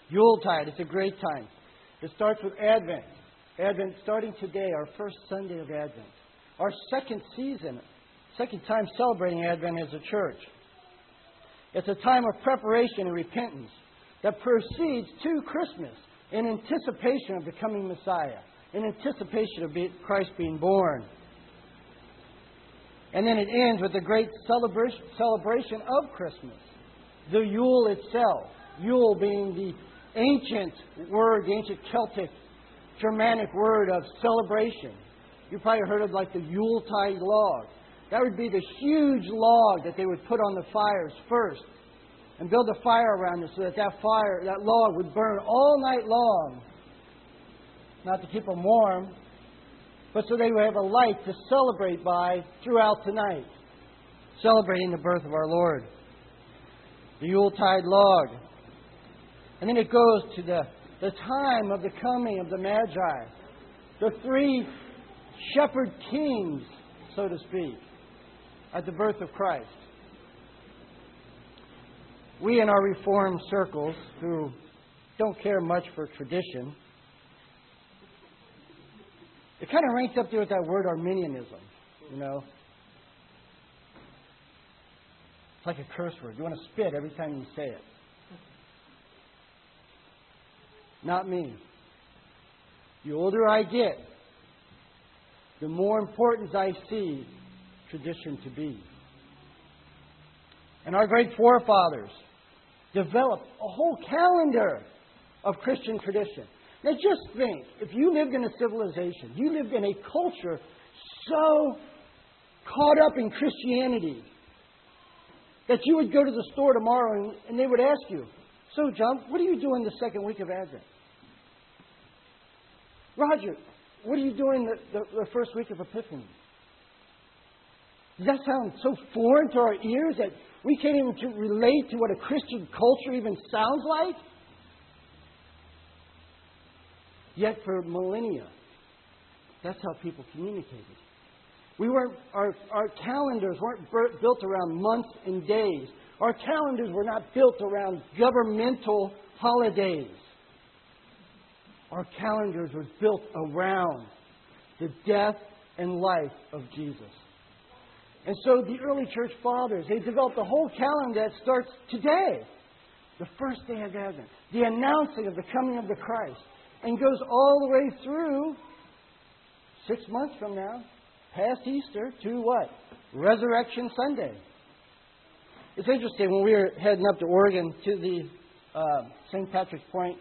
Yuletide, it's a great time. It starts with Advent. Advent starting today, our first Sunday of Advent. Our second time celebrating Advent as a church. It's a time of preparation and repentance that proceeds to Christmas in anticipation of the coming Messiah, in anticipation of Christ being born. And then it ends with the great celebration of Christmas, the Yule itself. Yule being the ancient word, the ancient Celtic, Germanic word of celebration. You've probably heard of like the Yuletide log. That would be the huge log that they would put on the fires first and build a fire around it so that that log would burn all night long. Not to keep them warm, but so they would have a light to celebrate by throughout the night, celebrating the birth of our Lord. The Yuletide log. And then it goes to the time of the coming of the Magi, the three shepherd kings, so to speak, at the birth of Christ. We in our Reformed circles, who don't care much for tradition, it kind of ranks up there with that word Arminianism, you know. It's like a curse word. You want to spit every time you say it. Not me. The older I get, the more important I see tradition to be. And our great forefathers developed a whole calendar of Christian tradition. Now just think, if you lived in a civilization, you lived in a culture so caught up in Christianity that you would go to the store tomorrow and they would ask you, "So, John, what are you doing the second week of Advent?" "Roger, what are you doing the first week of Epiphany?" Does that sound so foreign to our ears that we can't even relate to what a Christian culture even sounds like? Yet for millennia, that's how people communicated. Our calendars weren't built around months and days. Our calendars were not built around governmental holidays. Our calendars were built around the death and life of Jesus. And so the early church fathers, they developed a whole calendar that starts today, the first day of Advent, the announcing of the coming of the Christ, and goes all the way through 6 months from now, past Easter, to what? Resurrection Sunday. It's interesting, when we were heading up to Oregon to the St. Patrick's Point,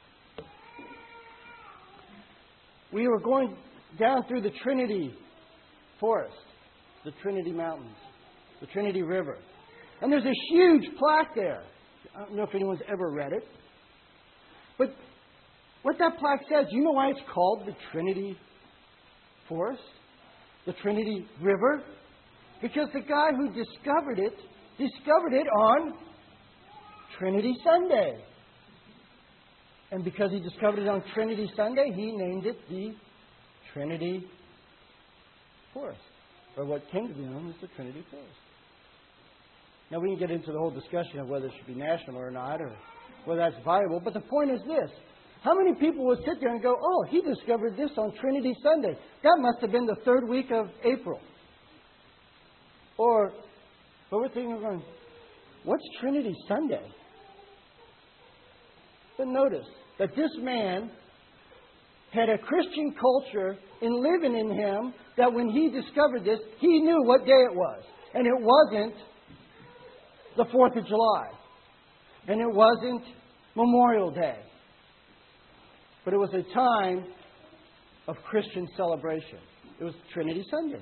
we were going down through the Trinity Forest, the Trinity Mountains, the Trinity River. And there's a huge plaque there. I don't know if anyone's ever read it. But what that plaque says, you know why it's called the Trinity Forest? The Trinity River? Because the guy who discovered it on Trinity Sunday. And because he discovered it on Trinity Sunday, he named it the Trinity Forest. Or what came to be known as the Trinity Forest. Now, we can get into the whole discussion of whether it should be national or not, or whether that's viable. But the point is this. How many people would sit there and go, "Oh, he discovered this on Trinity Sunday. That must have been the third week of April." Or, but we're thinking, what's Trinity Sunday? But notice that this man had a Christian culture in living in him, that when he discovered this, he knew what day it was. And it wasn't the 4th of July. And it wasn't Memorial Day. But it was a time of Christian celebration. It was Trinity Sunday.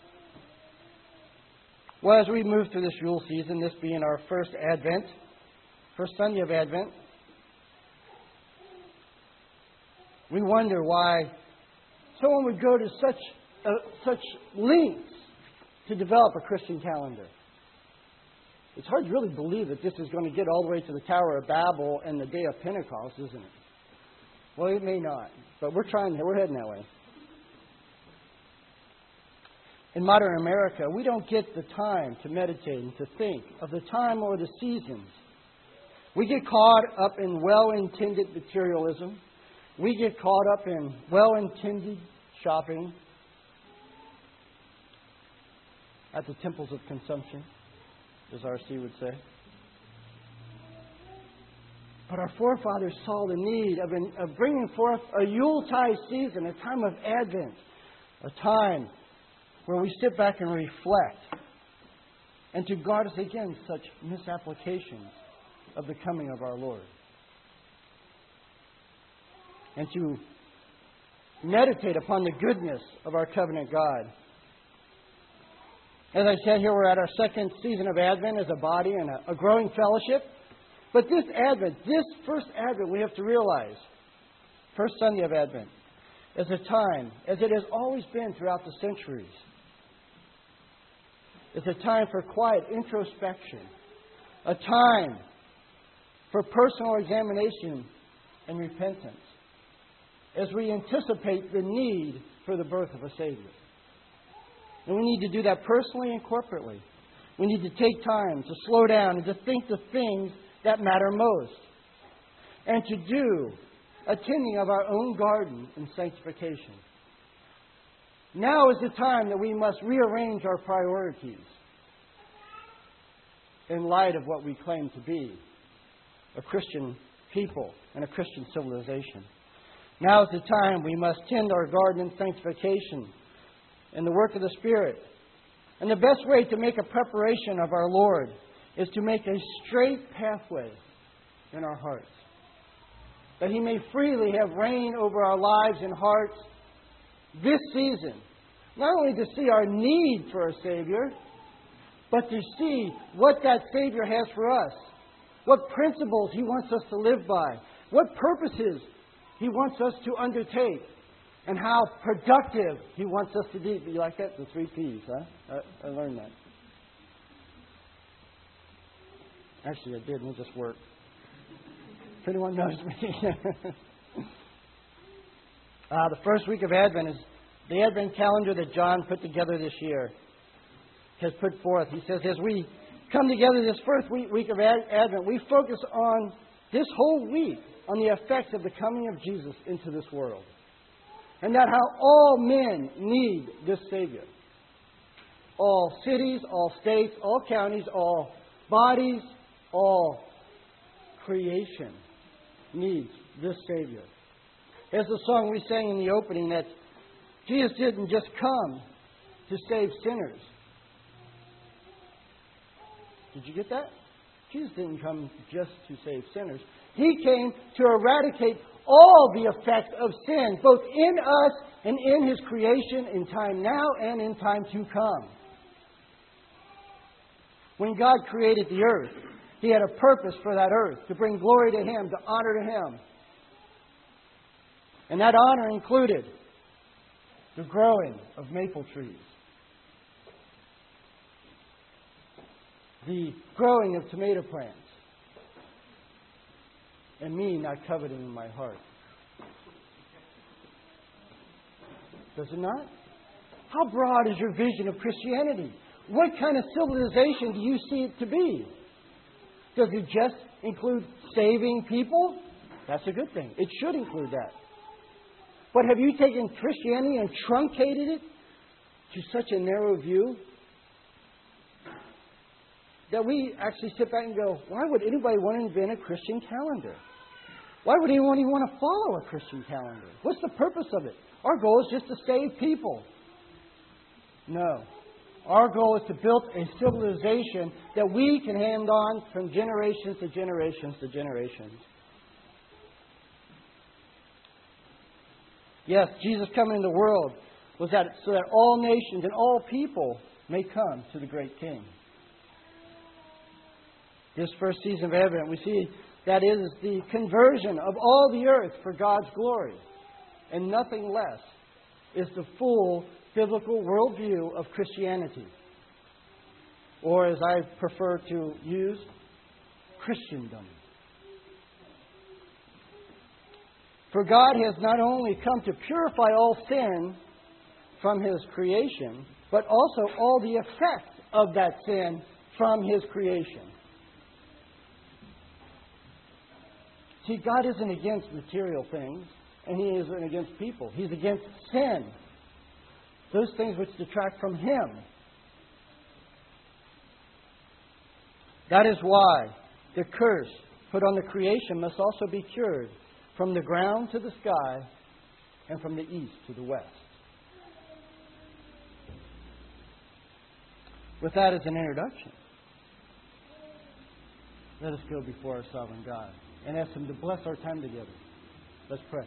Well, as we move through this Yule season, this being our first Sunday of Advent, we wonder why someone would go to such lengths to develop a Christian calendar. It's hard to really believe that this is going to get all the way to the Tower of Babel and the day of Pentecost, isn't it? Well, it may not, but we're heading that way. In modern America, we don't get the time to meditate and to think of the time or the seasons We get caught up in well-intended materialism. We get caught up in well-intended shopping at the temples of consumption, as R.C. would say. But our forefathers saw the need of bringing forth a Yuletide season, a time of Advent, a time where we sit back and reflect, and to guard us against such misapplications of the coming of our Lord. And to meditate upon the goodness of our covenant God. As I said, here we're at our second season of Advent as a body and a growing fellowship. But this Advent, this first Advent, we have to realize, first Sunday of Advent, is a time, as it has always been throughout the centuries, it's a time for quiet introspection, a time for personal examination and repentance, as we anticipate the need for the birth of a Savior. And we need to do that personally and corporately. We need to take time to slow down and to think the things that matter most, and to do a tending of our own garden in sanctification. Now is the time that we must rearrange our priorities in light of what we claim to be a Christian people and a Christian civilization. Now is the time we must tend our garden in sanctification in the work of the Spirit. And the best way to make a preparation of our Lord is to make a straight pathway in our hearts, that He may freely have reign over our lives and hearts this season, not only to see our need for a Savior, but to see what that Savior has for us, what principles He wants us to live by, what purposes He wants us to undertake, and how productive He wants us to be. You like that? The 3 Ps, huh? I learned that. Actually, I did, and it just worked. If anyone knows me. The first week of Advent is the Advent calendar that John put together this year, has put forth. He says, as we come together this first week of Advent, we focus on this whole week on the effects of the coming of Jesus into this world. And that how all men need this Savior. All cities, all states, all counties, all bodies, all creation needs this Savior. As the song we sang in the opening, that Jesus didn't just come to save sinners. Did you get that? Jesus didn't come just to save sinners. He came to eradicate all the effects of sin, both in us and in His creation, in time now and in time to come. When God created the earth, He had a purpose for that earth, to bring glory to Him, to honor to Him. And that honor included the growing of maple trees, the growing of tomato plants, and me not coveting in my heart. Does it not? How broad is your vision of Christianity? What kind of civilization do you see it to be? Does it just include saving people? That's a good thing. It should include that. But have you taken Christianity and truncated it to such a narrow view that we actually sit back and go, why would anybody want to invent a Christian calendar? Why would anyone even want to follow a Christian calendar? What's the purpose of it? Our goal is just to save people. No. Our goal is to build a civilization that we can hand on from generations to generations to generations. Yes, Jesus coming into the world was that so that all nations and all people may come to the great King. This first season of Advent, we see that is the conversion of all the earth for God's glory. And nothing less is the full biblical worldview of Christianity. Or as I prefer to use, Christendom. For God has not only come to purify all sin from His creation, but also all the effect of that sin from His creation. See, God isn't against material things, and He isn't against people. He's against sin. Those things which detract from Him. That is why the curse put on the creation must also be cured from the ground to the sky and from the east to the west. With that as an introduction, let us go before our sovereign God and ask Him to bless our time together. Let's pray.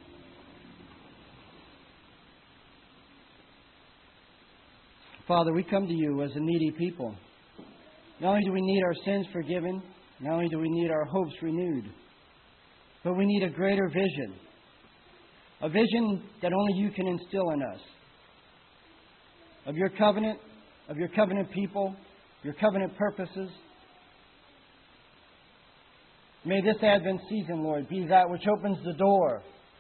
Father, we come to You as a needy people. Not only do we need our sins forgiven, not only do we need our hopes renewed, but we need a greater vision. A vision that only You can instill in us. Of Your covenant people, Your covenant purposes. May this Advent season, Lord, be that which opens the door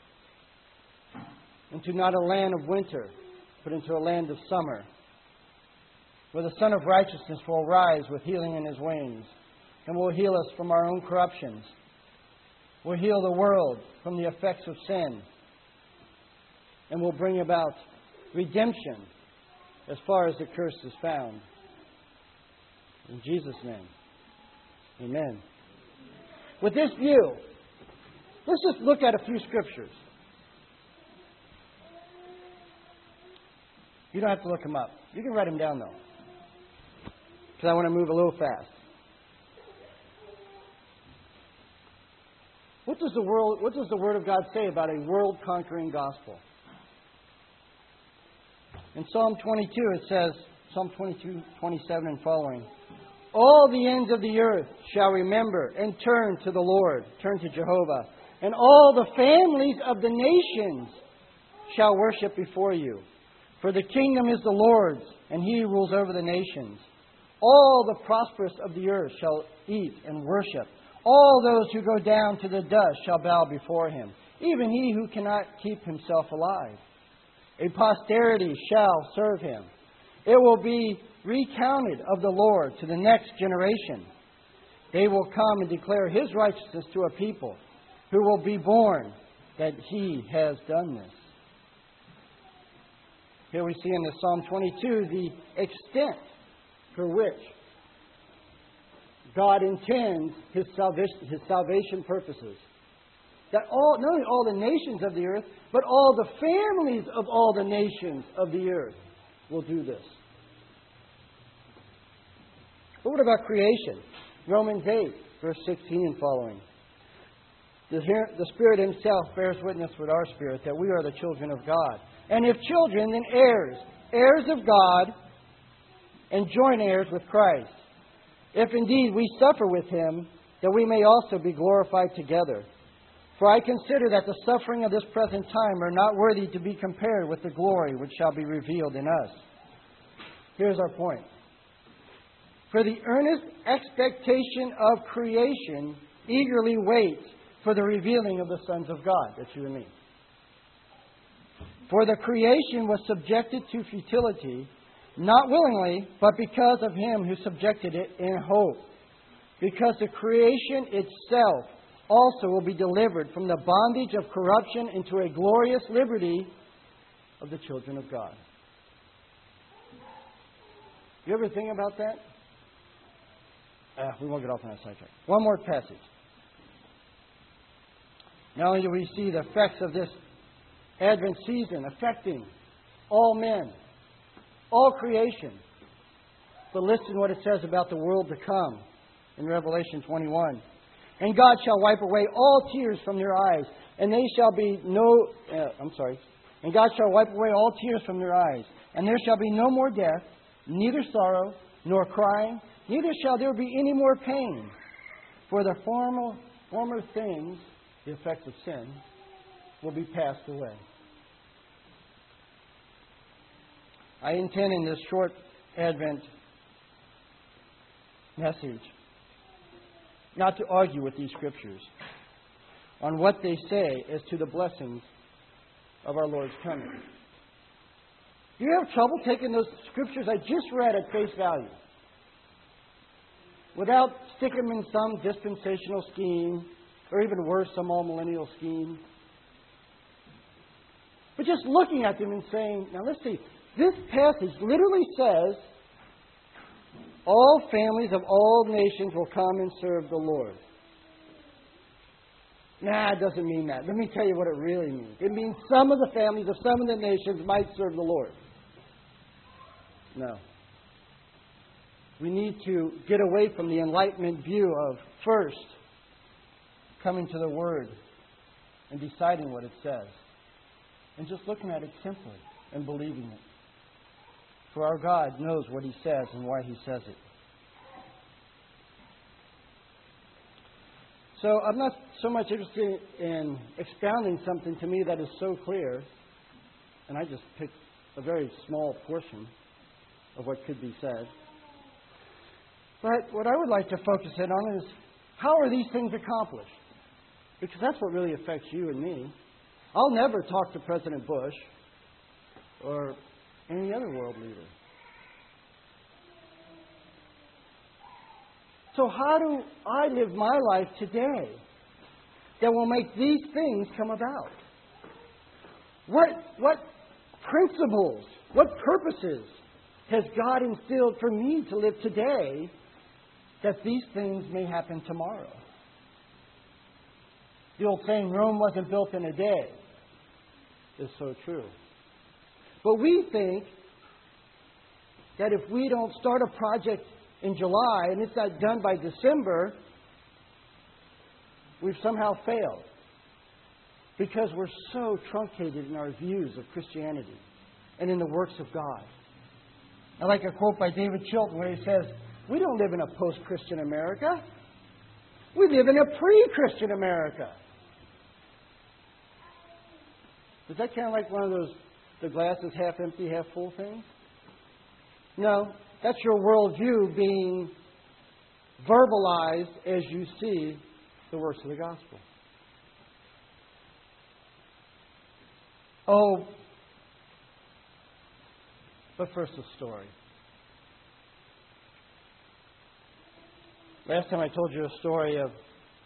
into not a land of winter, but into a land of summer, where the Son of Righteousness will rise with healing in His wings and will heal us from our own corruptions, will heal the world from the effects of sin, and will bring about redemption as far as the curse is found. In Jesus' name, amen. With this view, let's just look at a few scriptures. You don't have to look them up. You can write them down, though, because I want to move a little fast. What does the Word of God say about a world-conquering gospel? In Psalm 22, it says, Psalm 22, 27 and following, all the ends of the earth shall remember and turn to the Lord, turn to Jehovah, and all the families of the nations shall worship before You. For the kingdom is the Lord's, and He rules over the nations. All the prosperous of the earth shall eat and worship. All those who go down to the dust shall bow before Him, even he who cannot keep himself alive. A posterity shall serve Him. It will be recounted of the Lord to the next generation. They will come and declare His righteousness to a people who will be born that He has done this. Here we see in the Psalm 22 the extent for which God intends His salvation purposes. That not only all the nations of the earth, but all the families of all the nations of the earth will do this. But what about creation? Romans 8, verse 16 and following. The Spirit Himself bears witness with our spirit that we are the children of God. And if children, then heirs, heirs of God, and joint heirs with Christ. If indeed we suffer with Him, that we may also be glorified together. For I consider that the suffering of this present time are not worthy to be compared with the glory which shall be revealed in us. Here's our point. For the earnest expectation of creation eagerly waits for the revealing of the sons of God. That's you and me. For the creation was subjected to futility, not willingly, but because of Him who subjected it in hope. Because the creation itself also will be delivered from the bondage of corruption into a glorious liberty of the children of God. You ever think about that? We won't get off on that sidetrack. One more passage. Not only do we see the effects of this Advent season affecting all men, all creation, but listen what it says about the world to come in Revelation 21. And God shall wipe away all tears from their eyes, and they shall be And God shall wipe away all tears from their eyes, and there shall be no more death, neither sorrow, nor crying, neither shall there be any more pain. For the former things, the effects of sin, will be passed away. I intend in this short Advent message not to argue with these Scriptures on what they say as to the blessings of our Lord's coming. Do you have trouble taking those Scriptures I just read at face value without sticking them in some dispensational scheme or even worse, some all-millennial scheme. But just looking at them and saying, now let's see, this passage literally says, all families of all nations will come and serve the Lord. Nah, it doesn't mean that. Let me tell you what it really means. It means some of the families of some of the nations might serve the Lord. No. We need to get away from the Enlightenment view of first coming to the Word and deciding what it says, and just looking at it simply and believing it. For our God knows what He says and why He says it. So I'm not so much interested in expounding something to me that is so clear, and I just picked a very small portion of what could be said. But what I would like to focus in on is, how are these things accomplished? Because that's what really affects you and me. I'll never talk to President Bush or any other world leader. So how do I live my life today that will make these things come about? What principles, what purposes has God instilled for me to live today that these things may happen tomorrow? The old saying, Rome wasn't built in a day, is so true. But we think that if we don't start a project in July and it's not done by December, we've somehow failed. Because we're so truncated in our views of Christianity and in the works of God. I like a quote by David Chilton where he says, we don't live in a post-Christian America. We live in a pre-Christian America. Is that kind of like one of those, the glass is half empty, half full things? No, that's your worldview being verbalized as you see the works of the gospel. Oh, but first a story. Last time I told you a story of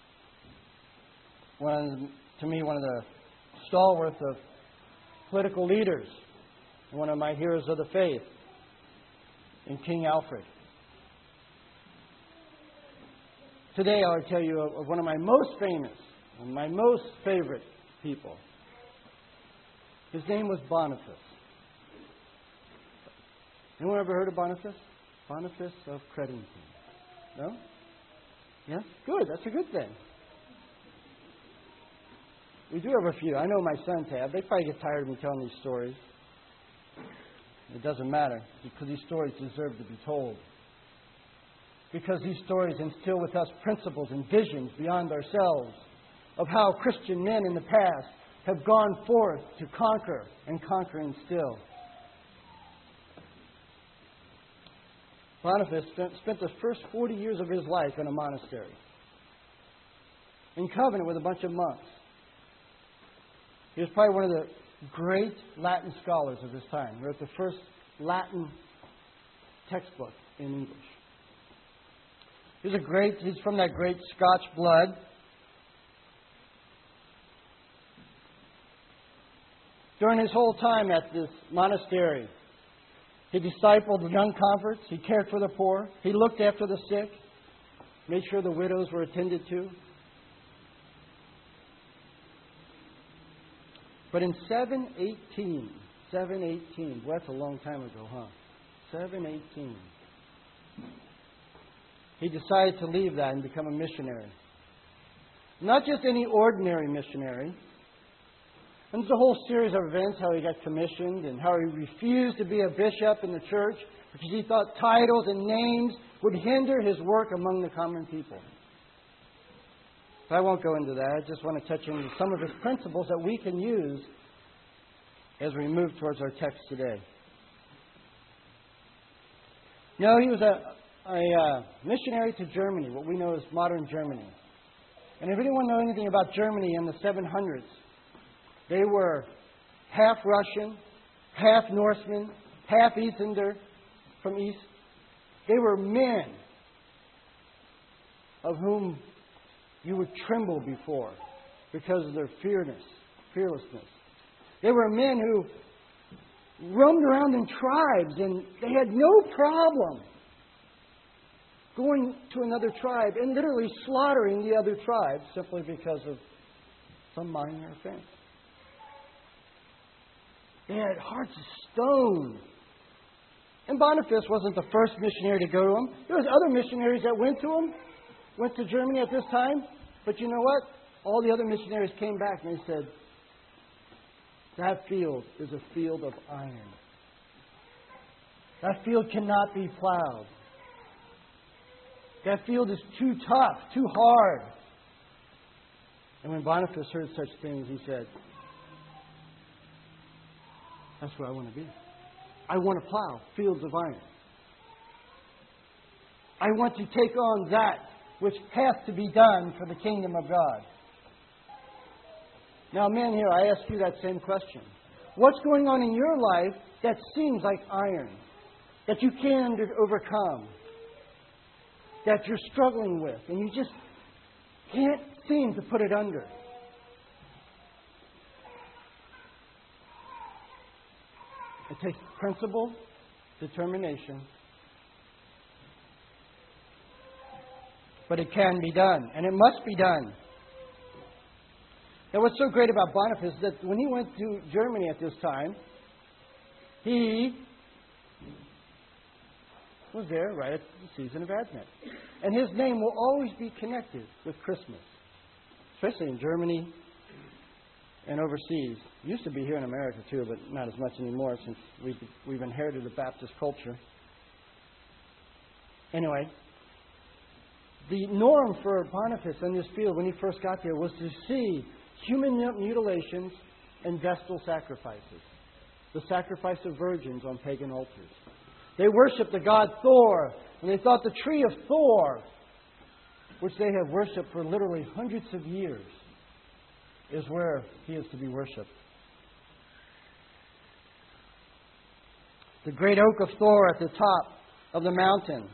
one of the stalwarts of political leaders, one of my heroes of the faith, in King Alfred. Today I will tell you of one of my most famous, and my most favorite people. His name was Boniface. Anyone ever heard of Boniface? Boniface of Crediton. No? Yes? Good. That's a good thing. We do have a few. I know my sons have. They probably get tired of me telling these stories. It doesn't matter, because these stories deserve to be told. Because these stories instill with us principles and visions beyond ourselves of how Christian men in the past have gone forth to conquer and conquering still. Boniface spent the first 40 years of his life in a monastery, in covenant with a bunch of monks. He was probably one of the great Latin scholars of his time. He wrote the first Latin textbook in English. He's from that great Scotch blood. During his whole time at this monastery, he discipled the young converts. He cared for the poor. He looked after the sick, made sure the widows were attended to. But in 718, boy, that's a long time ago, huh? 718. He decided to leave that and become a missionary. Not just any ordinary missionary. And there's a whole series of events, how he got commissioned and how he refused to be a bishop in the church because he thought titles and names would hinder his work among the common people. But I won't go into that. I just want to touch on some of his principles that we can use as we move towards our text today. No, he was a missionary to Germany, what we know as modern Germany. And if anyone knows anything about Germany in the 700s, they were half Russian, half Norseman, half Eastender from East. They were men of whom you would tremble before because of their fearlessness. They were men who roamed around in tribes, and they had no problem going to another tribe and literally slaughtering the other tribe simply because of some minor offense. They had hearts of stone. And Boniface wasn't the first missionary to go to them. There was other missionaries that went to Germany at this time. But you know what? All the other missionaries came back and they said, that field is a field of iron. That field cannot be plowed. That field is too tough, too hard. And when Boniface heard such things, he said, that's where I want to be. I want to plow fields of iron. I want to take on that which has to be done for the kingdom of God. Now, men here, I ask you that same question. What's going on in your life that seems like iron, that you can't overcome, that you're struggling with, and you just can't seem to put it under? It takes principle, determination, but it can be done, and it must be done. Now, what's so great about Boniface is that when he went to Germany at this time, he was there right at the season of Advent. And his name will always be connected with Christmas, especially in Germany and overseas. It used to be here in America too, but not as much anymore since we've inherited the Baptist culture. Anyway, the norm for Boniface in this field when he first got there was to see human mutilations and vestal sacrifices. The sacrifice of virgins on pagan altars. They worshipped the god Thor, and they thought the tree of Thor, which they have worshipped for literally hundreds of years, is where he is to be worshipped. The great oak of Thor at the top of the mountain.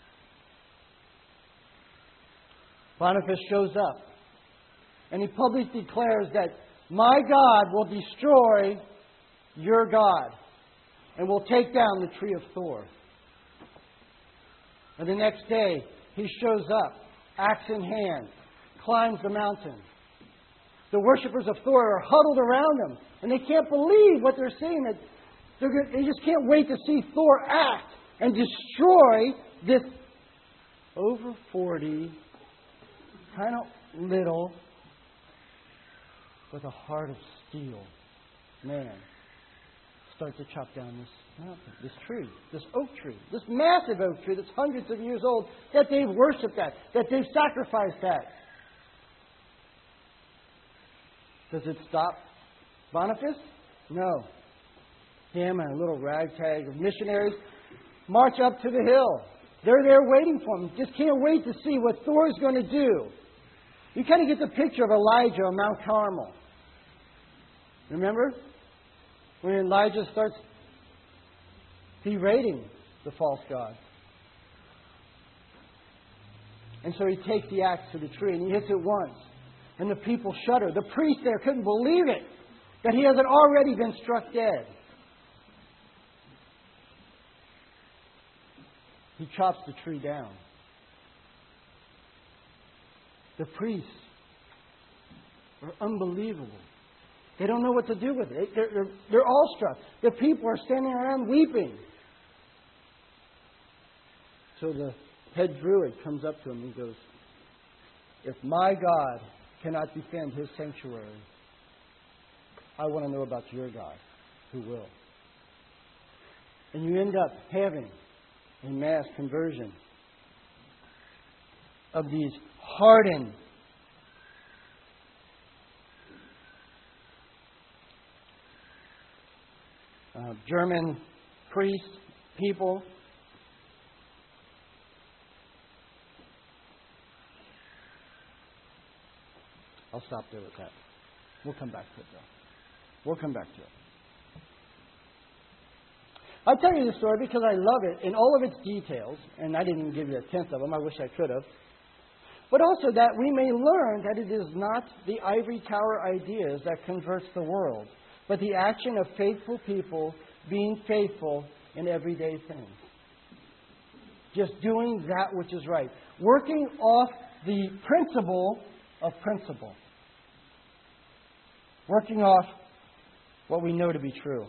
Boniface shows up, and he publicly declares that my God will destroy your God and will take down the tree of Thor. And the next day, he shows up, axe in hand, climbs the mountain. The worshippers of Thor are huddled around him, and they can't believe what they're seeing. They just can't wait to see Thor act and destroy this over 40, kind of little, with a heart of steel man start to chop down this mountain, this tree, this oak tree, this massive oak tree that's hundreds of years old, that they've worshipped at, that they've sacrificed at. Does it stop Boniface? No. Him and a little ragtag of missionaries march up to the hill. They're there waiting for him. Just can't wait to see what Thor's going to do. You kind of get the picture of Elijah on Mount Carmel. Remember? When Elijah starts berating the false god. And so he takes the axe to the tree and he hits it once. And the people shudder. The priest there couldn't believe it, that he hasn't already been struck dead. He chops the tree down. The priests are unbelievable. They don't know what to do with it. They're awestruck. The people are standing around weeping. So the head druid comes up to him and he goes, if my God cannot defend his sanctuary, I want to know about your God, who will. And you end up having a mass conversion of these hardened German priests, people. I'll stop there with that. We'll come back to it, though. We'll come back to it. I'll tell you this story because I love it in all of its details, and I didn't even give you a tenth of them. I wish I could have. but also that we may learn that it is not the ivory tower ideas that converts the world, but the action of faithful people being faithful in everyday things. Just doing that which is right. Working off the principle of principle. Working off what we know to be true.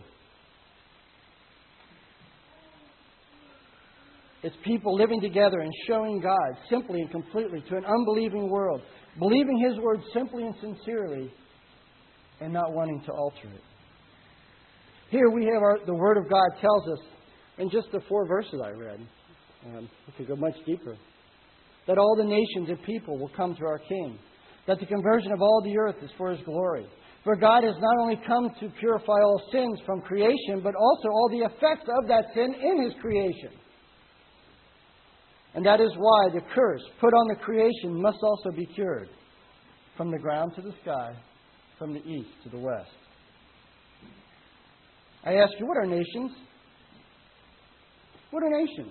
It's people living together and showing God simply and completely to an unbelieving world. Believing His Word simply and sincerely and not wanting to alter it. Here we have the Word of God tells us, in just the 4 verses I read, we could go much deeper, that all the nations and people will come to our King. That the conversion of all the earth is for His glory. For God has not only come to purify all sins from creation, but also all the effects of that sin in His creation. And that is why the curse put on the creation must also be cured. From the ground to the sky, from the east to the west. I ask you, what are nations? What are nations?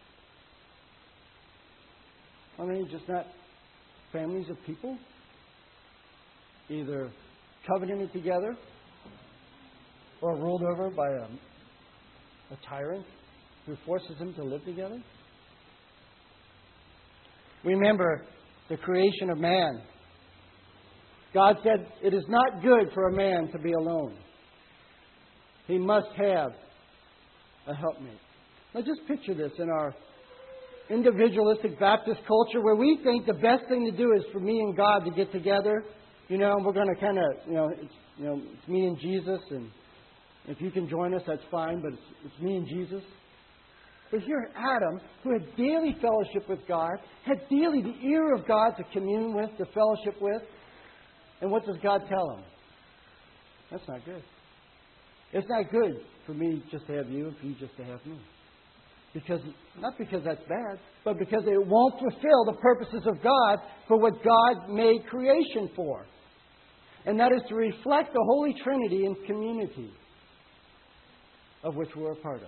Are they just not families of people? Either covenanted together or ruled over by a tyrant who forces them to live together? Remember the creation of man. God said, it is not good for a man to be alone. He must have a helpmate. Now just picture this in our individualistic Baptist culture where we think the best thing to do is for me and God to get together. We're going to kind of, it's me and Jesus, and if you can join us, that's fine, but it's me and Jesus. But here Adam, who had daily fellowship with God, had daily the ear of God to commune with, to fellowship with. And what does God tell him? That's not good. It's not good for me just to have you and for you just to have me. Not because that's bad, but because it won't fulfill the purposes of God for what God made creation for. And that is to reflect the Holy Trinity in community, of which we're a part of.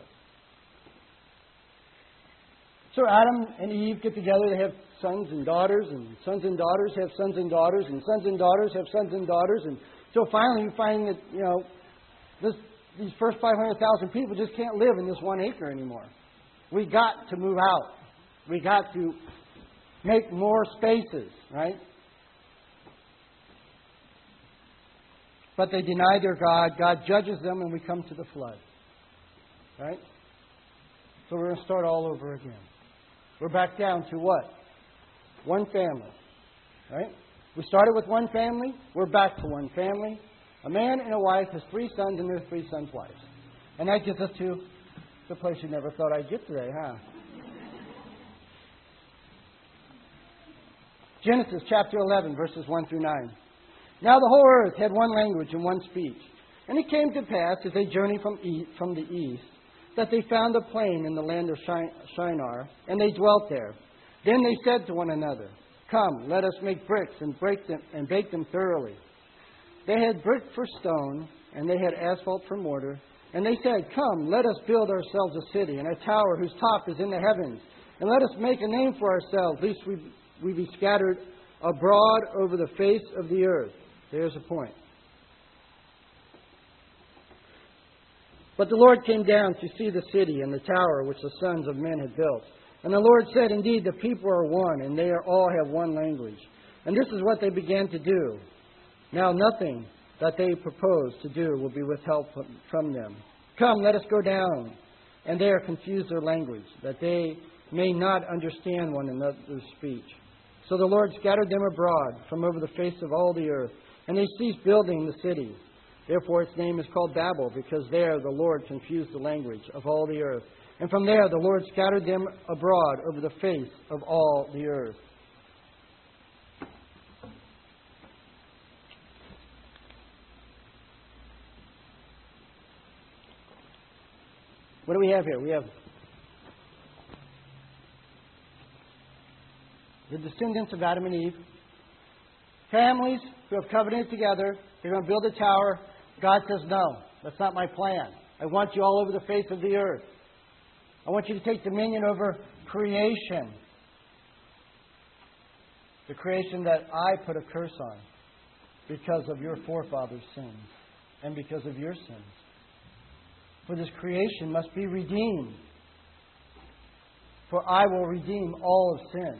So Adam and Eve get together, they have sons and daughters have sons and daughters, and sons and daughters have sons and daughters. And so finally you find that, these first 500,000 people just can't live in this 1 acre anymore. We got to move out. We got to make more spaces, right? But they deny their God. God judges them, and we come to the flood. Right? So we're going to start all over again. We're back down to what? One family. Right? We started with one family. We're back to one family. A man and a wife has 3 sons and their 3 sons' wives. And that gets us to the place you never thought I'd get today, huh? Genesis chapter 11, verses 1 through 9. Now the whole earth had one language and one speech. And it came to pass, as they journeyed from the east, that they found a plain in the land of Shinar, and they dwelt there. Then they said to one another, Come, let us make bricks and bake them thoroughly. They had brick for stone, and they had asphalt for mortar. And they said, Come, let us build ourselves a city, and a tower whose top is in the heavens. And let us make a name for ourselves, lest we be scattered abroad over the face of the earth. There's a point. But the Lord came down to see the city and the tower which the sons of men had built. And the Lord said, Indeed, the people are one, and they all have one language. And this is what they began to do. Now nothing that they propose to do will be withheld from them. Come, let us go down, and there confuse their language, that they may not understand one another's speech. So the Lord scattered them abroad from over the face of all the earth, and they ceased building the cities. Therefore its name is called Babel, because there the Lord confused the language of all the earth. And from there the Lord scattered them abroad over the face of all the earth. What do we have here? We have the descendants of Adam and Eve. Families who have covenanted together. They're going to build a tower. God says, no, that's not my plan. I want you all over the face of the earth. I want you to take dominion over creation. The creation that I put a curse on because of your forefathers' sins and because of your sins. For this creation must be redeemed. For I will redeem all of sin.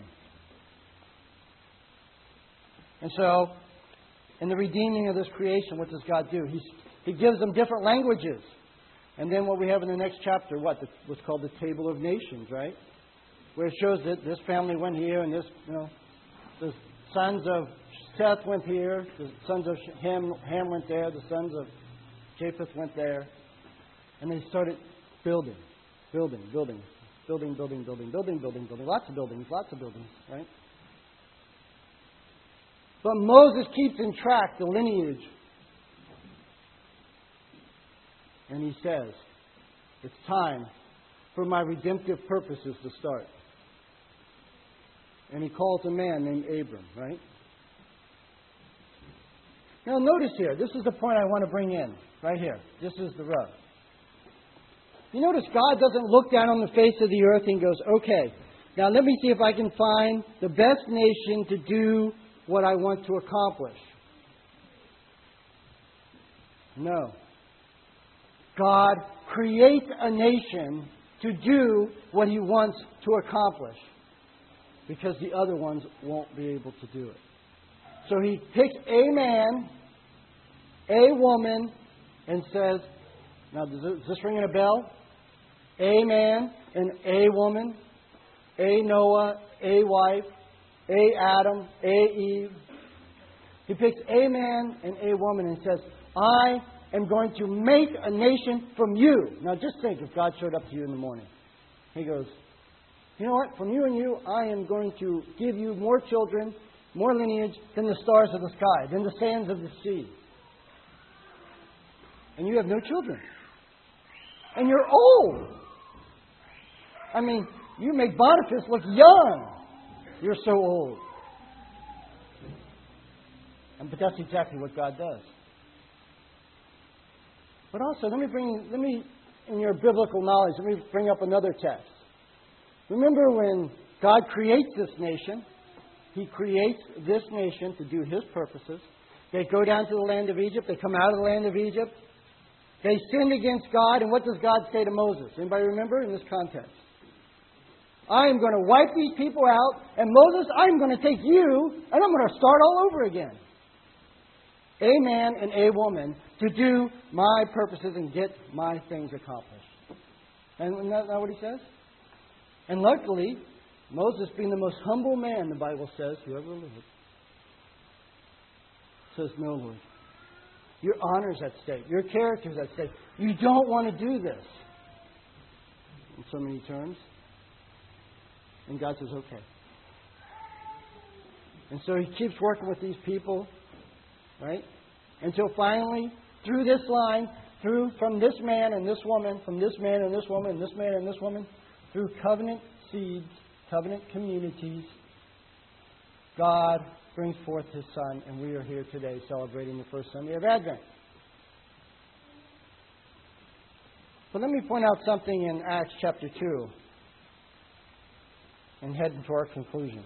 And so, in the redeeming of this creation, what does God do? He gives them different languages. And then what we have in the next chapter, what's called the Table of Nations, right? Where it shows that this family went here and this, the sons of Seth went here, the sons of Ham went there, the sons of Japheth went there. And they started building. Lots of buildings, right? But Moses keeps in track the lineage. And he says, it's time for my redemptive purposes to start. And he calls a man named Abram, right? Now notice here, this is the point I want to bring in, right here. This is the rub. You notice God doesn't look down on the face of the earth and goes, okay, now let me see if I can find the best nation to do what I want to accomplish. No. God creates a nation to do what He wants to accomplish because the other ones won't be able to do it. So He picks a man, a woman, and says, now is this ringing a bell? A man and a woman, a Noah, a wife, a Adam, a Eve. He picks a man and a woman and says, I am going to make a nation from you. Now just think if God showed up to you in the morning. He goes, you know what? From you and you, I am going to give you more children, more lineage than the stars of the sky, than the sands of the sea. And you have no children. And you're old. I mean, you make Boniface look young. You're so old. But that's exactly what God does. But also, let me, in your biblical knowledge, let me bring up another text. Remember when God creates this nation, He creates this nation to do His purposes. They go down to the land of Egypt. They come out of the land of Egypt. They sinned against God. And what does God say to Moses? Anybody remember in this context? I am going to wipe these people out. And Moses, I'm going to take you and I'm going to start all over again. A man and a woman to do my purposes and get my things accomplished. And isn't that what He says? And luckily, Moses, being the most humble man, the Bible says, who ever lived, says, no, Lord. Your honor's at stake. Your character's at stake. You don't want to do this. In so many terms. And God says, okay. And so He keeps working with these people, right? Until finally, through this line, from this man and this woman, from this man and this woman, and this man and this woman, through covenant seeds, covenant communities, God brings forth His Son, and we are here today celebrating the first Sunday of Advent. But let me point out something in Acts chapter 2 and head into our conclusion.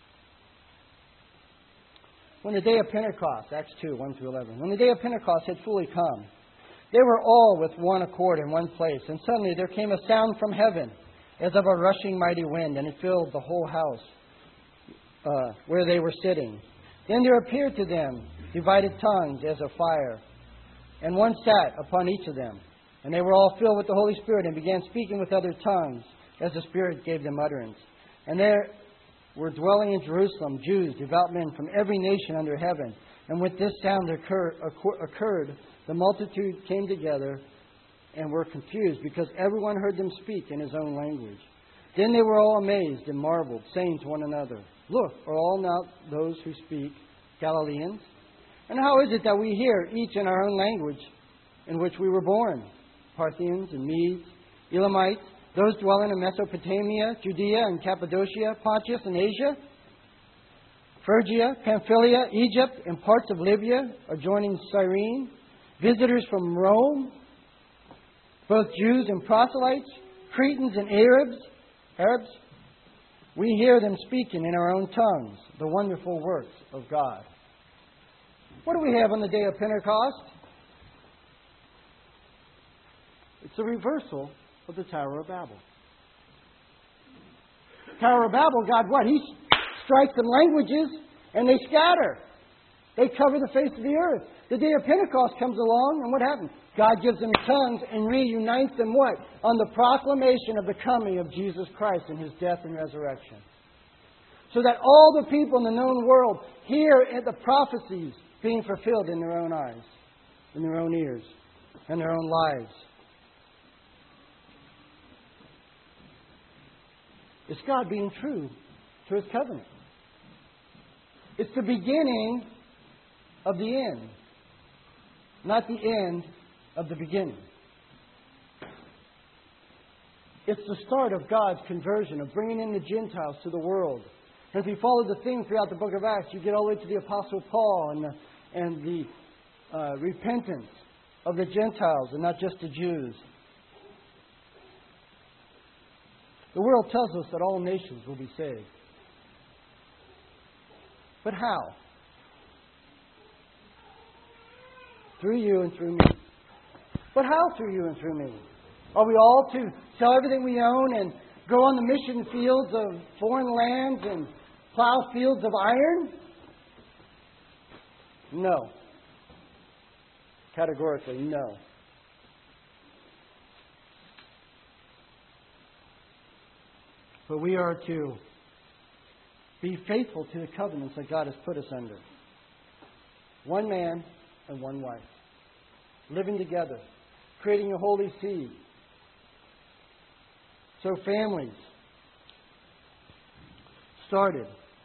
When the day of Pentecost, Acts 2, 1-11, when the day of Pentecost had fully come, they were all with one accord in one place, and suddenly there came a sound from heaven, as of a rushing mighty wind, and it filled the whole house where they were sitting. Then there appeared to them divided tongues as of fire, and one sat upon each of them. And they were all filled with the Holy Spirit and began speaking with other tongues as the Spirit gave them utterance. And there were dwelling in Jerusalem Jews, devout men from every nation under heaven. And with this sound occurred, the multitude came together and were confused, because everyone heard them speak in his own language. Then they were all amazed and marveled, saying to one another, look, are all not those who speak Galileans? And how is it that we hear each in our own language in which we were born? Parthians and Medes, Elamites, those dwelling in Mesopotamia, Judea and Cappadocia, Pontus and Asia, Phrygia, Pamphylia, Egypt, and parts of Libya, adjoining Cyrene, visitors from Rome, both Jews and proselytes, Cretans and Arabs. We hear them speaking in our own tongues the wonderful works of God. What do we have on the day of Pentecost? It's a reversal of the Tower of Babel. Tower of Babel, God what? He strikes them languages and they scatter. They cover the face of the earth. The day of Pentecost comes along and what happens? God gives them tongues and reunites them what? On the proclamation of the coming of Jesus Christ and His death and resurrection. So that all the people in the known world hear the prophecies being fulfilled in their own eyes, in their own ears, and their own lives. It's God being true to His covenant. It's the beginning of the end, not the end of the beginning. It's the start of God's conversion, of bringing in the Gentiles to the world. And if you follow the theme throughout the book of Acts, you get all the way to the Apostle Paul and the repentance of the Gentiles and not just the Jews. The world tells us that all nations will be saved. But how? Through you and through me. But how through you and through me? Are we all to sell everything we own and go on the mission fields of foreign lands and plow fields of iron? No. Categorically, no. But we are to be faithful to the covenants that God has put us under. One man and one wife. Living together. Creating a holy seed. So families started.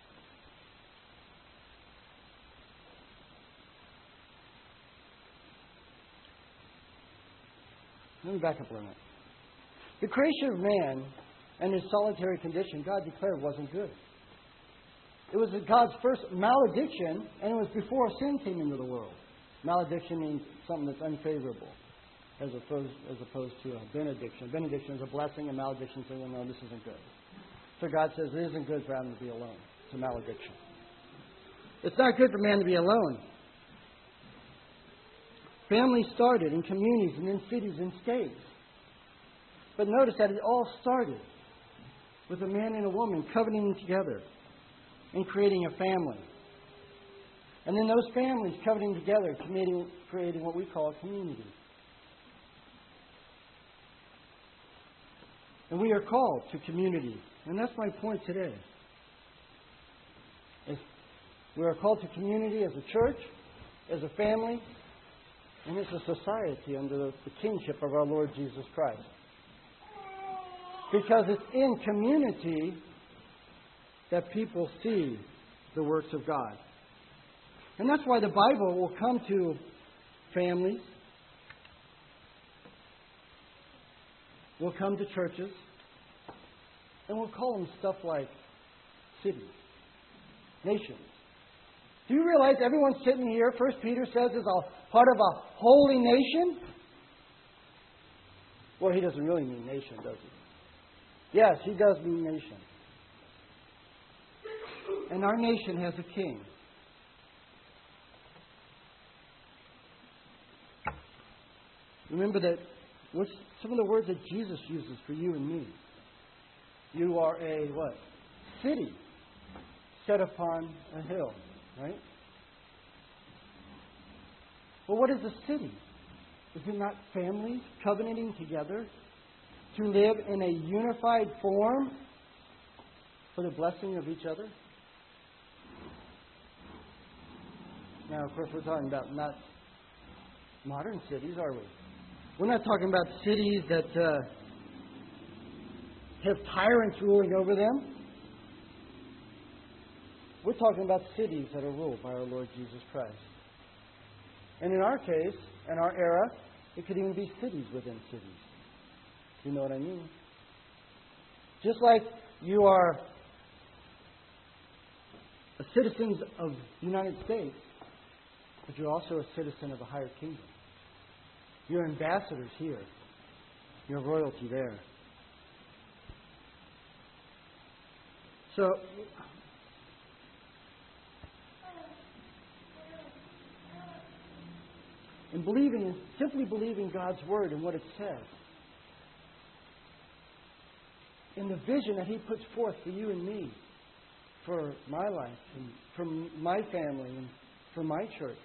Let me back up a minute. The creation of man and his solitary condition, God declared wasn't good. It was God's first malediction, and it was before sin came into the world. Malediction means something that's unfavorable, as opposed to a benediction. A benediction is a blessing, a malediction is saying, well, no, this isn't good. So God says it isn't good for Adam to be alone. It's a malediction. It's not good for man to be alone. Families started in communities and in cities and states. But notice that it all started with a man and a woman covenanting together and creating a family. And then those families covenanting together, creating what we call a community. And we are called to community. And that's my point today. We are called to community as a church, as a family, and as a society under the kingship of our Lord Jesus Christ. Because it's in community that people see the works of God. And that's why the Bible will come to families, will come to churches, and we'll call them stuff like cities, nations. Do you realize everyone sitting here, 1 Peter says, is a part of a holy nation? Well, he doesn't really mean nation, does he? Yes, he does mean nation. And our nation has a king. Remember that what's some of the words that Jesus uses for you and me. You are a what? City set upon a hill, right? Well, what is a city? Is it not families covenanting together to live in a unified form for the blessing of each other? Now, of course, we're talking about not modern cities, are we? We're not talking about cities that have tyrants ruling over them. We're talking about cities that are ruled by our Lord Jesus Christ. And in our case, in our era, it could even be cities within cities. You know what I mean? Just like you are a citizen of the United States, but you're also a citizen of a higher kingdom. You're ambassadors here. You're royalty there. So, in simply believing God's Word and what it says, in the vision that He puts forth for you and me, for my life, and for my family, and for my church,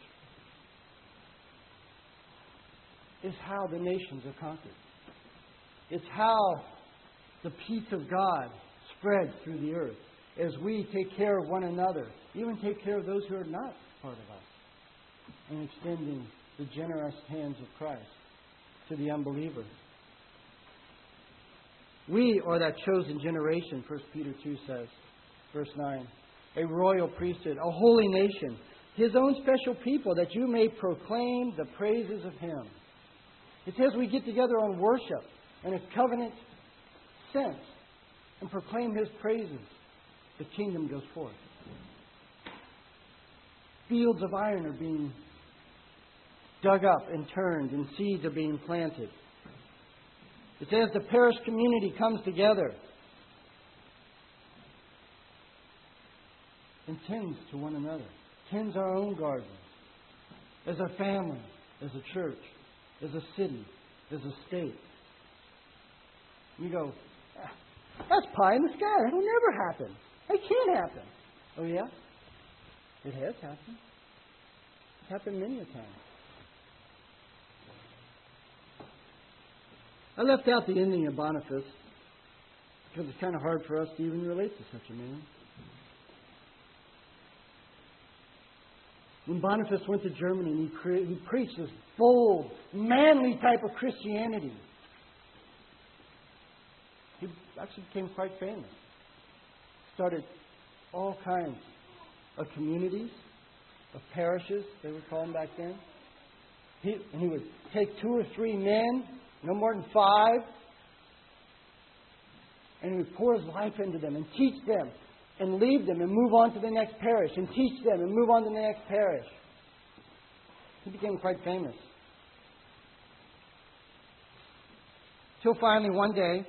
is how the nations are conquered. It's how the peace of God spreads through the earth as we take care of one another, even take care of those who are not part of us, and extending the generous hands of Christ to the unbeliever. We are that chosen generation, 1 Peter 2 says, verse 9. A royal priesthood, a holy nation, His own special people, that you may proclaim the praises of Him. It says we get together on worship in a covenant sense and proclaim His praises. The kingdom goes forth. Fields of iron are being dug up and turned, and seeds are being planted. It says the parish community comes together and tends to one another, tends our own gardens, as a family, as a church, as a city, as a state. You go, that's pie in the sky. That'll never happen. It can't happen. Oh, yeah? It has happened. It's happened many a time. I left out the ending of Boniface because it's kind of hard for us to even relate to such a man. When Boniface went to Germany, he preached this bold, manly type of Christianity. He actually became quite famous. Started all kinds of communities, of parishes, they would call them back then. And he would take 2 or 3 men, no more than 5, and he would pour his life into them and teach them and leave them and move on to the next parish and teach them and move on to the next parish. He became quite famous. Till finally one day,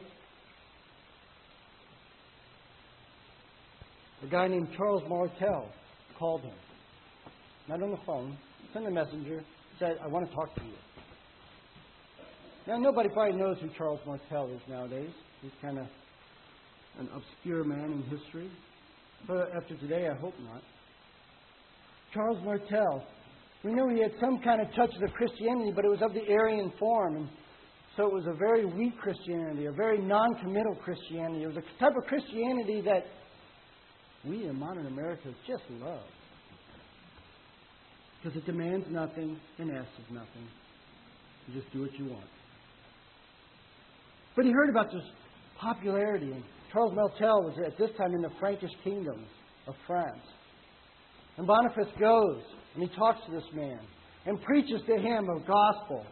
a guy named Charles Martel called him. Not on the phone, sent a messenger, said, I want to talk to you. Now, nobody probably knows who Charles Martel is nowadays. He's kind of an obscure man in history. But after today, I hope not. Charles Martel, we know he had some kind of touch of Christianity, but it was of the Arian form. And so it was a very weak Christianity, a very non-committal Christianity. It was a type of Christianity that we in modern America just love. Because it demands nothing and asks of nothing. You just do what you want. But he heard about this popularity. And Charles Martel was at this time in the Frankish kingdom of France. And Boniface goes and he talks to this man and preaches to him a gospel.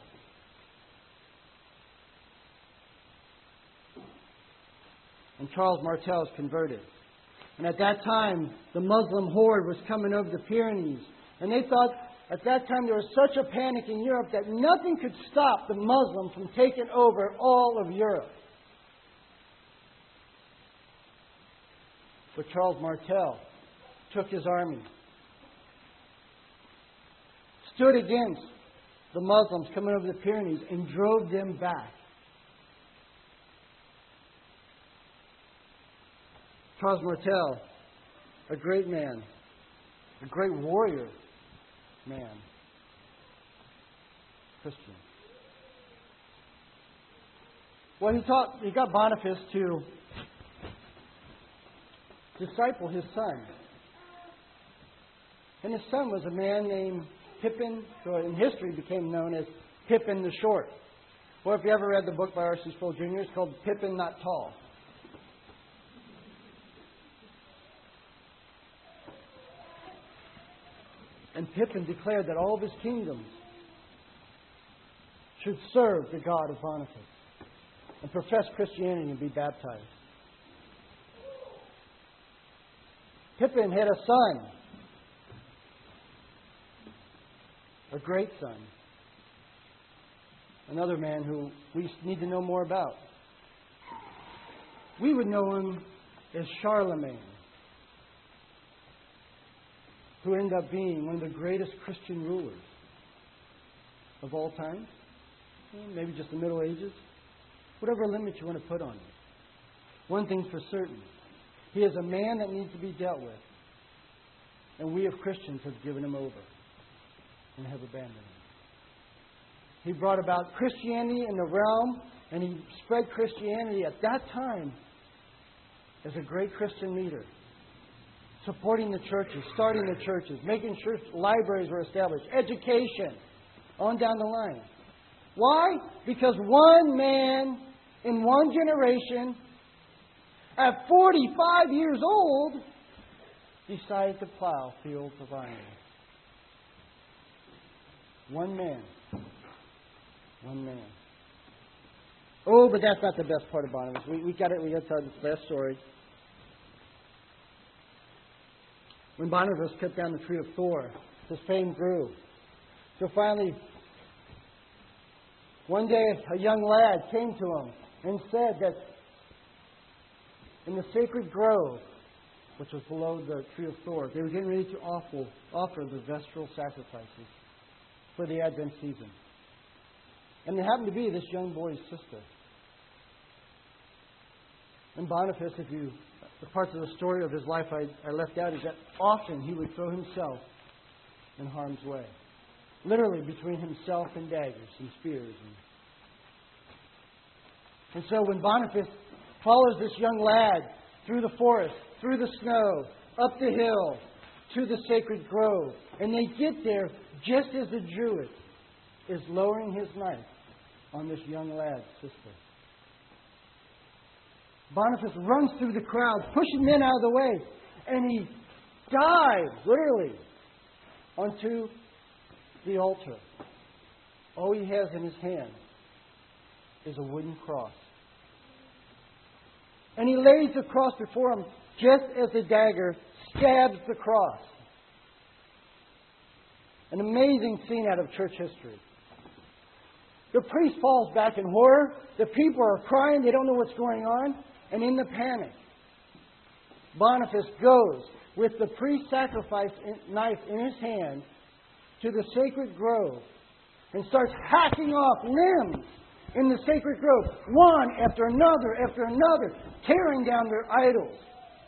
And Charles Martel is converted. And at that time, the Muslim horde was coming over the Pyrenees. And they thought at that time there was such a panic in Europe that nothing could stop the Muslims from taking over all of Europe. But Charles Martel took his army, stood against the Muslims coming over the Pyrenees, and drove them back. Charles Martel, a great man, a great warrior man, Christian. Well, he got Boniface to disciple his son. And his son was a man named Pippin, who in history became known as Pippin the Short. Or if you ever read the book by R.C. Sproul Jr., it's called Pippin Not Tall. And Pippin declared that all of his kingdoms should serve the God of Boniface and profess Christianity and be baptized. Pippin had a son, a great son, another man who we need to know more about. We would know him as Charlemagne. who ended up being one of the greatest Christian rulers of all time. Maybe just the Middle Ages. Whatever limit you want to put on it. One thing's for certain. He is a man that needs to be dealt with. And we as Christians have given him over and have abandoned him. He brought about Christianity in the realm, and he spread Christianity at that time as a great Christian leader. Supporting the churches, starting the churches, making sure libraries were established, education, on down the line. Why? Because one man in one generation, at 45 years old, decided to plow fields of iron. One man. One man. Oh, but that's not the best part of Barnabas. We got to tell this last story. When Barnabas cut down the tree of Thor, his fame grew. So finally, one day a young lad came to him and said that in the sacred grove, which was below the tree of Thor, they were getting ready to offer the vestal sacrifices for the Advent season. And it happened to be this young boy's sister. And Boniface, the parts of the story of his life I left out, is that often he would throw himself in harm's way. Literally between himself and daggers and spears. And so when Boniface follows this young lad through the forest, through the snow, up the hill, to the sacred grove, and they get there just as the Druid is lowering his knife on this young lad's sister. Boniface runs through the crowd, pushing men out of the way, and he dives, literally, onto the altar. All he has in his hand is a wooden cross. And he lays the cross before him just as the dagger stabs the cross. An amazing scene out of church history. The priest falls back in horror. The people are crying. They don't know what's going on. And in the panic, Boniface goes with the priest's sacrifice knife in his hand to the sacred grove and starts hacking off limbs in the sacred grove, one after another, tearing down their idols.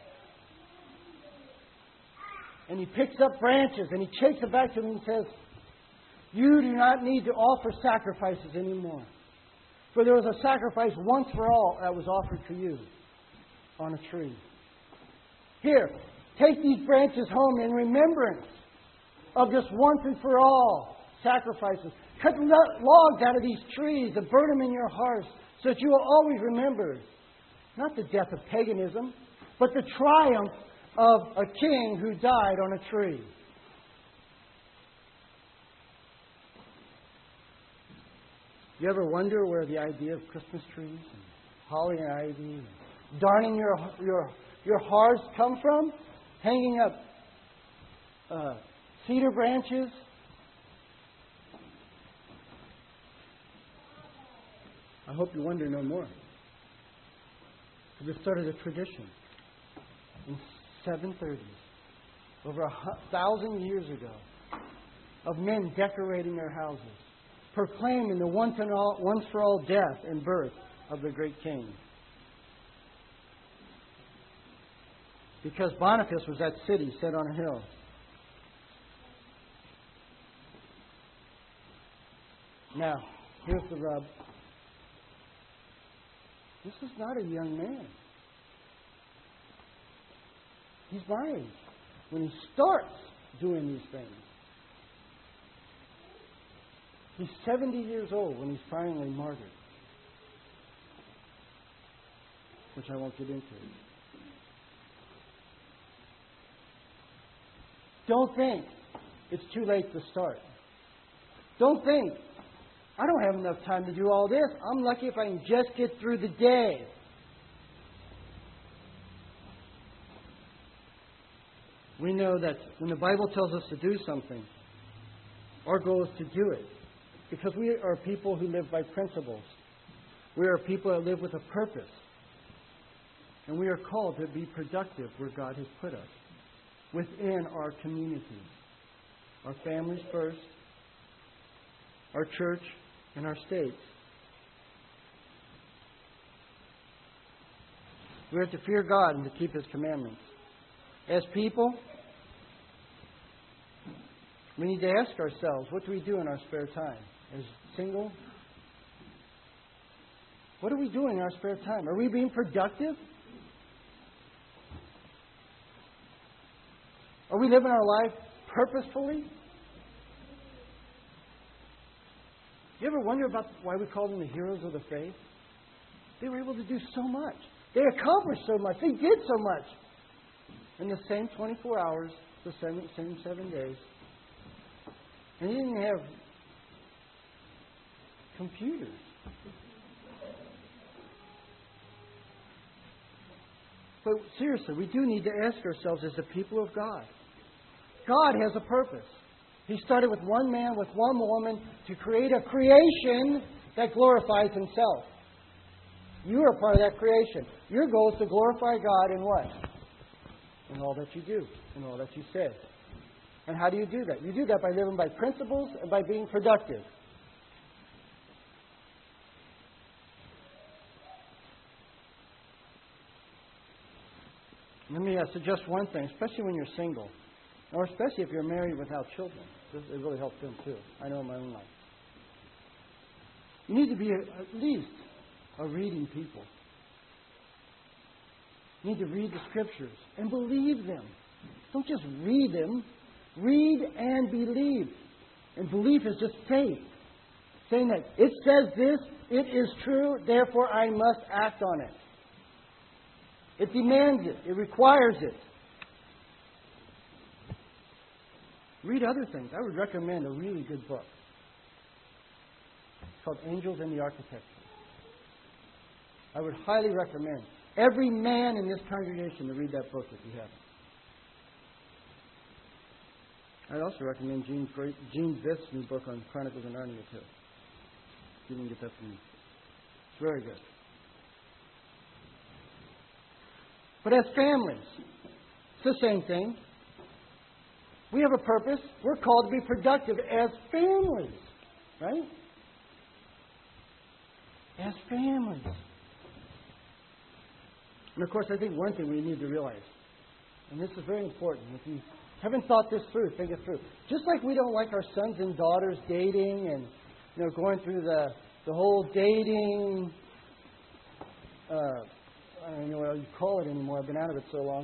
And he picks up branches and he takes it back to them and says, "You do not need to offer sacrifices anymore. For there was a sacrifice once for all that was offered for you on a tree. Here, take these branches home in remembrance of this once and for all sacrifices. Cut logs out of these trees and burn them in your hearts so that you will always remember not the death of paganism, but the triumph of a king who died on a tree." You ever wonder where the idea of Christmas trees and holly and ivy and darning your hearts come from? Hanging up cedar branches? I hope you wonder no more. Because it started a tradition in 730s, over 1,000 years ago, of men decorating their houses, proclaiming the once for all death and birth of the great king. Because Boniface was that city set on a hill. Now, here's the rub. This is not a young man. He's my age when he starts doing these things. He's 70 years old when he's finally martyred. Which I won't get into. Don't think it's too late to start. Don't think, I don't have enough time to do all this. I'm lucky if I can just get through the day. We know that when the Bible tells us to do something, our goal is to do it. Because we are people who live by principles. We are people that live with a purpose. And we are called to be productive where God has put us. within our communities. Our families first, our church, and our states. We have to fear God and to keep His commandments. As people, we need to ask ourselves, what do we do in our spare time? As single, what are we doing in our spare time? Are we being productive? Are we living our life purposefully? You ever wonder about why we call them the heroes of the faith? They were able to do so much. They accomplished so much. They did so much. In the same 24 hours, the same 7 days. And they didn't have computers. But seriously, we do need to ask ourselves as the people of God. God has a purpose. He started with one man, with one woman, to create a creation that glorifies Himself. You are part of that creation. Your goal is to glorify God in what? In all that you do, in all that you say. And how do you do that? You do that by living by principles and by being productive. Let me suggest one thing, especially when you're single, or especially if you're married without children. It really helps them too. I know in my own life. You need to be at least a reading people. You need to read the Scriptures and believe them. Don't just read them. Read and believe. And belief is just faith. Saying that it says this, it is true, therefore I must act on it. It demands it. It requires it. Read other things. I would recommend a really good book. It's called Angels in the Architecture. I would highly recommend every man in this congregation to read that book if you haven't. I'd also recommend Gene Vith's new book on Chronicles of Narnia too. You can get that from me. It's very good. But as families, it's the same thing. We have a purpose. We're called to be productive as families. Right? As families. And of course, I think one thing we need to realize, and this is very important, if you haven't thought this through, think it through. Just like we don't like our sons and daughters dating and going through the whole dating, I don't know what you call it anymore. I've been out of it so long.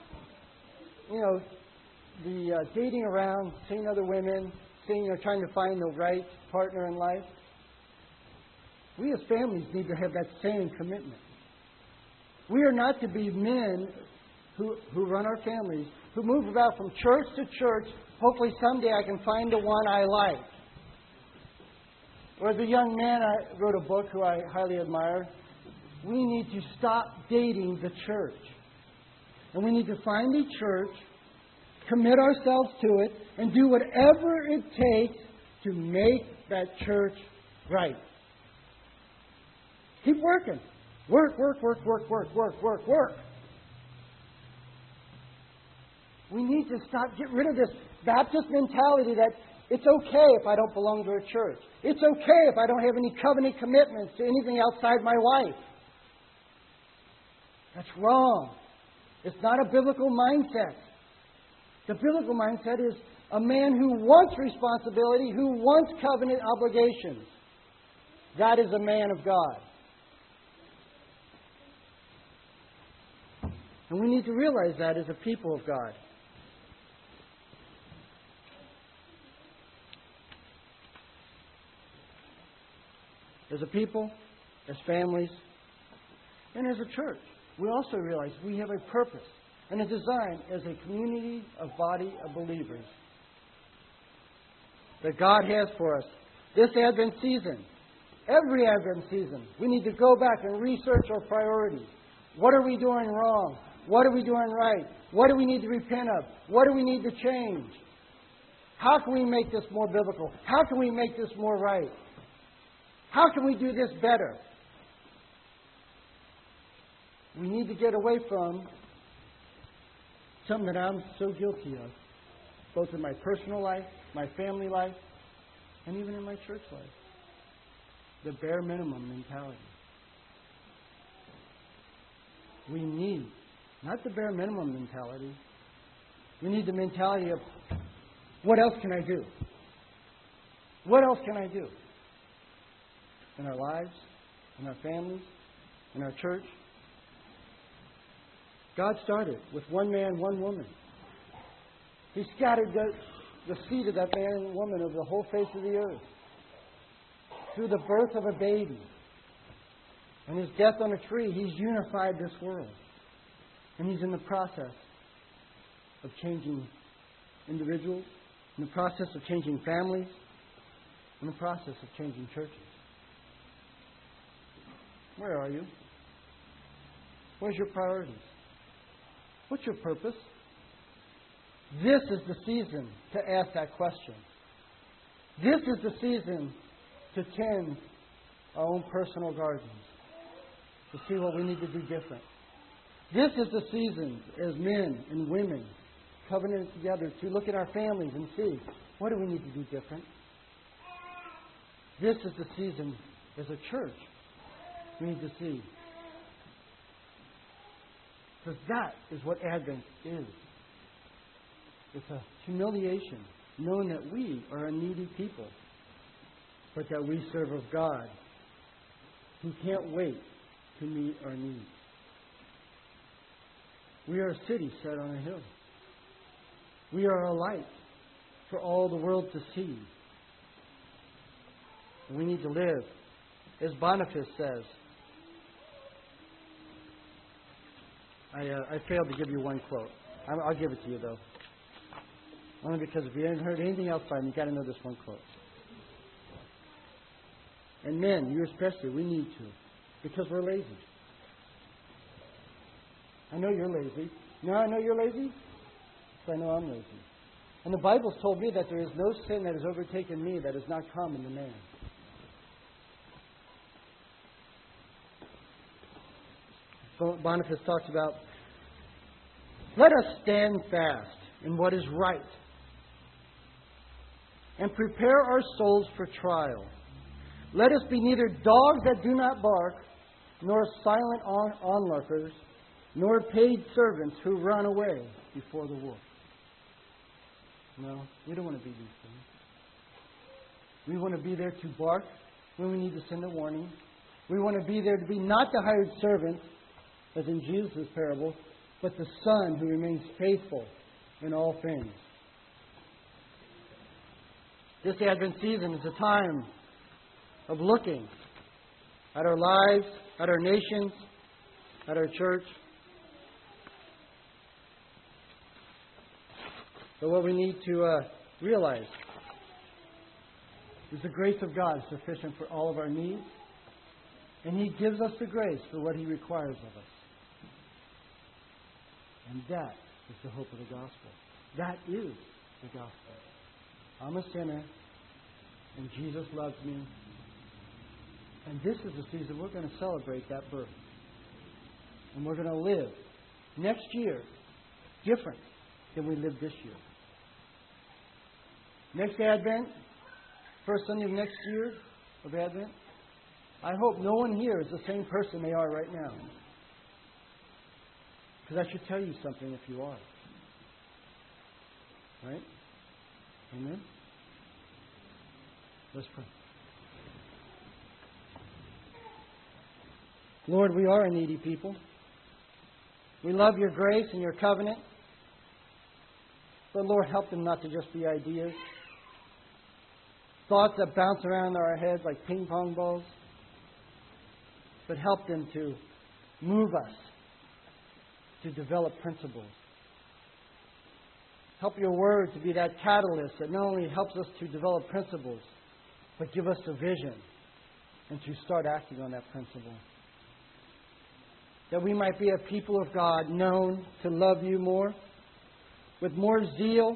The dating around, seeing other women, trying to find the right partner in life. We as families need to have that same commitment. We are not to be men who run our families, who move about from church to church. Hopefully someday I can find the one I like. Or the young man I wrote a book who I highly admire. We need to stop dating the church. And we need to find a church, commit ourselves to it, and do whatever it takes to make that church right. Keep working. Work, work, work, work, work, work, work, work. We need to get rid of this Baptist mentality that it's okay if I don't belong to a church. It's okay if I don't have any covenant commitments to anything outside my wife. That's wrong. It's not a biblical mindset. The biblical mindset is a man who wants responsibility, who wants covenant obligations. That is a man of God. And we need to realize that as a people of God. As a people, as families, and as a church, we also realize we have a purpose and a design as a community, a body of believers that God has for us. This Advent season, every Advent season, we need to go back and research our priorities. What are we doing wrong? What are we doing right? What do we need to repent of? What do we need to change? How can we make this more biblical? How can we make this more right? How can we do this better? We need to get away from something that I'm so guilty of, both in my personal life, my family life, and even in my church life. The bare minimum mentality. We need, not the bare minimum mentality, we need the mentality of, what else can I do? What else can I do? In our lives, in our families, in our church. God started with one man, one woman. He scattered the seed of that man and woman over the whole face of the earth. Through the birth of a baby and His death on a tree, He's unified this world. And He's in the process of changing individuals, in the process of changing families, in the process of changing churches. Where are you? Where's your priorities? What's your purpose? This is the season to ask that question. This is the season to tend our own personal gardens, to see what we need to do different. This is the season as men and women covenanted together to look at our families and see, what do we need to do different? This is the season as a church we need to see. Because that is what Advent is. It's a humiliation, knowing that we are a needy people, but that we serve a God who can't wait to meet our needs. We are a city set on a hill. We are a light for all the world to see. We need to live, as Boniface says. I failed to give you one quote. I'll give it to you, though. Only because if you haven't heard anything else by him, you've got to know this one quote. And men, you especially, we need to. Because we're lazy. I know you're lazy. You know how I know you're lazy? Because I know I'm lazy. And the Bible's told me that there is no sin that has overtaken me that is not common to man. Boniface talks about, let us stand fast in what is right and prepare our souls for trial. Let us be neither dogs that do not bark, nor silent onlookers, nor paid servants who run away before the wolf. No, we don't want to be these things. We want to be there to bark when we need to send a warning. We want to be there to be not the hired servant, as in Jesus' parable, but the Son who remains faithful in all things. This Advent season is a time of looking at our lives, at our nations, at our church. But what we need to realize is the grace of God is sufficient for all of our needs, and He gives us the grace for what He requires of us. And that is the hope of the gospel. That is the gospel. I'm a sinner, and Jesus loves me. And this is the season we're going to celebrate that birth. And we're going to live next year different than we lived this year. Next Advent, first Sunday of next year of Advent, I hope no one here is the same person they are right now. Because I should tell you something if you are. Right? Amen? Let's pray. Lord, we are a needy people. We love your grace and your covenant. But Lord, help them not to just be ideas. Thoughts that bounce around in our heads like ping pong balls. But help them to move us to develop principles. Help your word to be that catalyst that not only helps us to develop principles, but give us a vision and to start acting on that principle. That we might be a people of God known to love you more, with more zeal,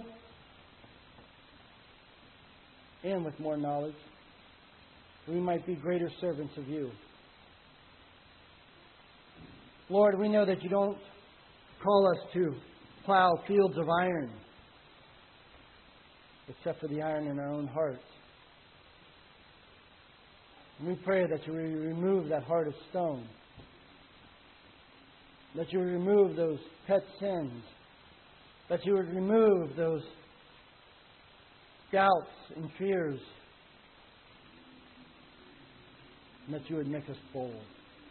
and with more knowledge. We might be greater servants of you. Lord, we know that you don't call us to plow fields of iron, except for the iron in our own hearts. And we pray that you will remove that heart of stone, that you will remove those pet sins, that you would remove those doubts and fears, and that you would make us bold.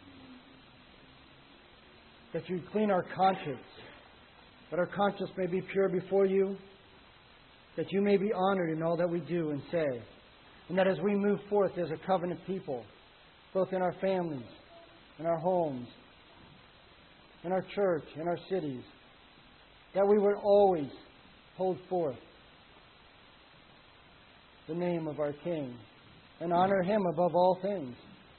That you would clean our conscience, that our conscience may be pure before you, that you may be honored in all that we do and say, and that as we move forth as a covenant people, both in our families, in our homes, in our church, in our cities, that we would always hold forth the name of our King and honor Him above all things.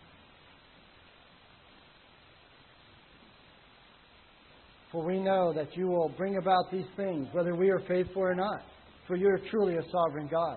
For we know that you will bring about these things, whether we are faithful or not, for you are truly a sovereign God.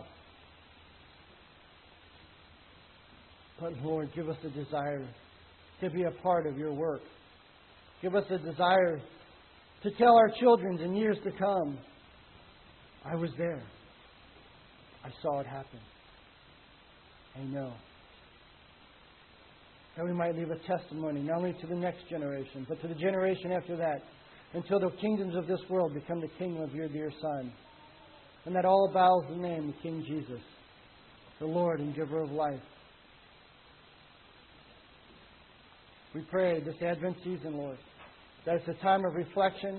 But Lord, give us a desire to be a part of your work. Give us a desire to tell our children in years to come, I was there. I saw it happen. I know. That we might leave a testimony, not only to the next generation, but to the generation after that, until the kingdoms of this world become the kingdom of your dear Son. And that all bows the name of King Jesus, the Lord and giver of life. We pray this Advent season, Lord, that it's a time of reflection,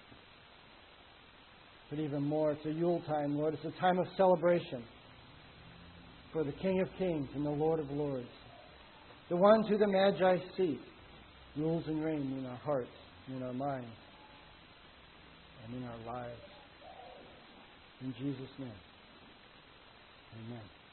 but even more, it's a Yule time, Lord. It's a time of celebration for the King of Kings and the Lord of Lords, the ones who the Magi seek, rules and reign in our hearts, in our minds, and in our lives. In Jesus' name, amen.